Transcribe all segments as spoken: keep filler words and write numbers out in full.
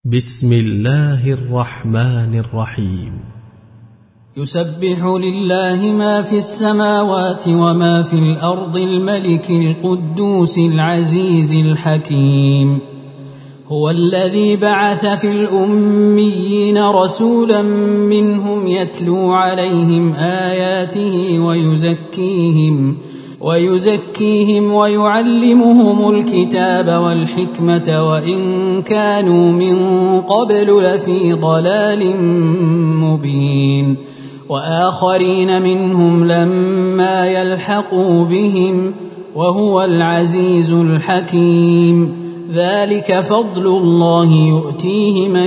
بسم الله الرحمن الرحيم. يسبح لله ما في السماوات وما في الأرض الملك القدوس العزيز الحكيم. هو الذي بعث في الأميين رسولا منهم يتلو عليهم آياته ويزكيهم ويزكيهم ويعلمهم الكتاب والحكمة وإن كانوا من قبل لفي ضلال مبين، وآخرين منهم لما يلحقوا بهم وهو العزيز الحكيم. ذلك فضل الله يؤتيه من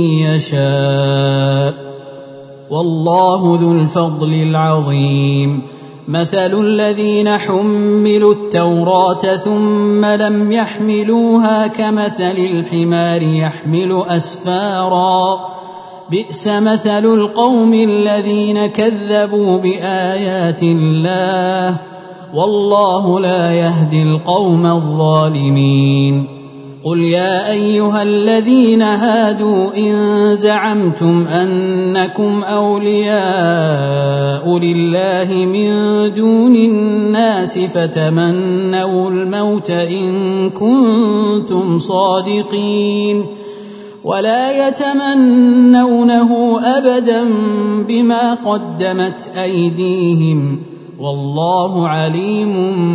يشاء والله ذو الفضل العظيم. مثل الذين حملوا التوراة ثم لم يحملوها كمثل الحمار يحمل أسفارا، بئس مثل القوم الذين كذبوا بآيات الله والله لا يهدي القوم الظالمين. قل يا أيها الذين هادوا إن زعمتم أنكم أولياء لله من دون الناس فتمنوا الموت إن كنتم صادقين ولا يتمنونه أبدا بما قدمت أيديهم والله عليم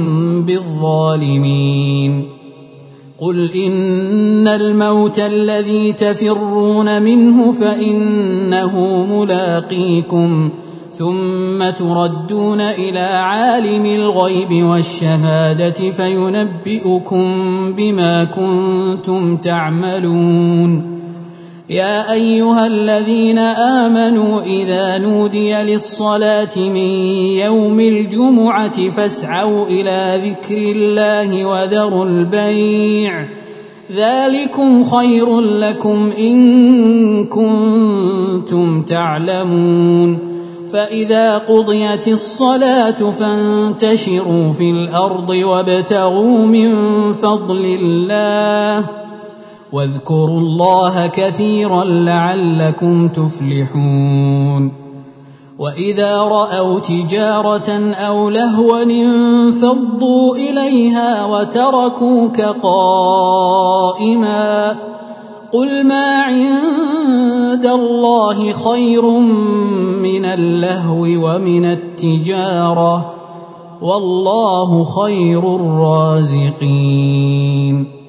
بالظالمين. قل إن الموت الذي تفرون منه فإنه ملاقيكم ثم تردون إلى عالم الغيب والشهادة فينبئكم بما كنتم تعملون. يا أيها الذين آمنوا إذا نودي للصلاة من يوم الجمعة فاسعوا إلى ذكر الله وذروا البيع، ذلكم خير لكم إن كنتم تعلمون. فإذا قضيت الصلاة فانتشروا في الأرض وابتغوا من فضل الله واذكروا الله كثيرا لعلكم تفلحون. وإذا رأوا تجارة أو لهوا انفضوا إليها وتركوك قائما، قل ما عند الله خير من اللهو ومن التجارة والله خير الرازقين.